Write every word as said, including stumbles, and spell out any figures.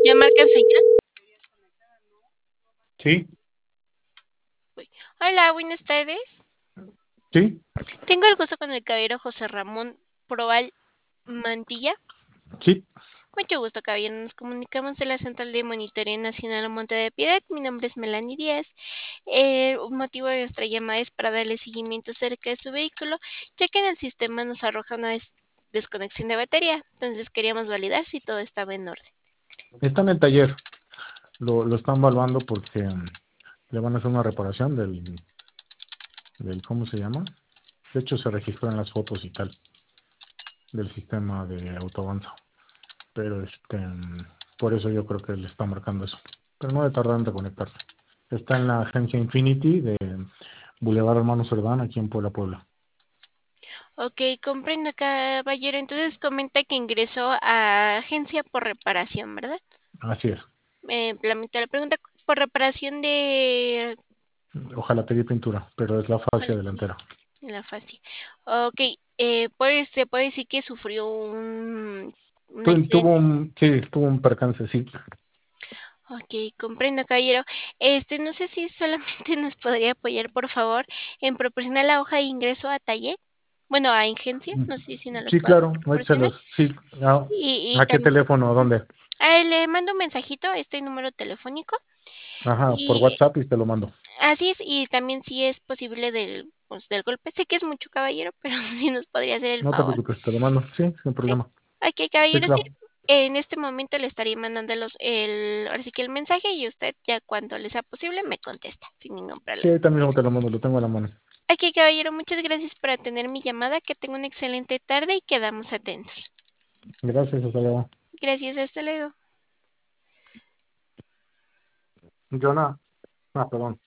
¿Ya marcan señal? Sí, Uy. Hola, buenas tardes. sí, Tengo el gusto con el caballero José Ramón Proal Mantilla. sí. Mucho gusto, caballero. Nos comunicamos de la Central de Monitoreo Nacional Monte de Piedad. Mi nombre es Melanie Díaz. El motivo de nuestra llamada es para darle seguimiento acerca de su vehículo, ya que en el sistema nos arroja una des- desconexión de batería. Entonces queríamos validar si todo estaba en orden. Está en el taller. Lo, lo están evaluando porque mm, le van a hacer una reparación del, del, ¿cómo se llama? De hecho, se registró en las fotos y tal del sistema de autoavanza. Pero este, mm, por eso yo creo que le está marcando eso. Pero no debe tardar en reconectarse. Está en la agencia Infinity de Boulevard Hermano Cerdán, aquí en Puebla, Puebla. Ok, comprendo, caballero. Entonces comenta que ingresó a agencia por reparación, ¿verdad? Así es. Me lamento la pregunta, por reparación de Ojalá pedir pintura, pero es la fascia jalapeño delantera. en la fascia. Ok, eh, pues, se puede decir que sufrió un, un Tu- Tuvo accidente. un, sí, tuvo un percance, sí. Ok, comprendo, caballero. Este, no sé si solamente nos podría apoyar, por favor, en proporcionar la hoja de ingreso a taller. Bueno, a agencia, no sé si nos las Sí, pueda claro, proporcionar. échalos. Sí. ¿A, Y, y a qué también, teléfono? ¿Dónde? le mando un mensajito a este número telefónico. Ajá, por Y WhatsApp y te lo mando. así es, y también si es posible del, pues, del golpe. Sé que es mucho, caballero, pero sí nos podría hacer el No te favor. preocupes, te lo mando. Sí, sin Sí. problema. Ok, Sí, caballero, sí. claro. En este momento le estaría mandando los, el, ahora sí que el mensaje y usted ya cuando le sea posible me contesta sin ningún Sí, problema. ahorita mismo te lo mando, lo tengo a la mano. Ok, caballero, muchas gracias por atender mi llamada. Que tenga una excelente tarde y quedamos atentos. Gracias, hasta luego. Gracias, hasta luego. Jonah, ah, perdón.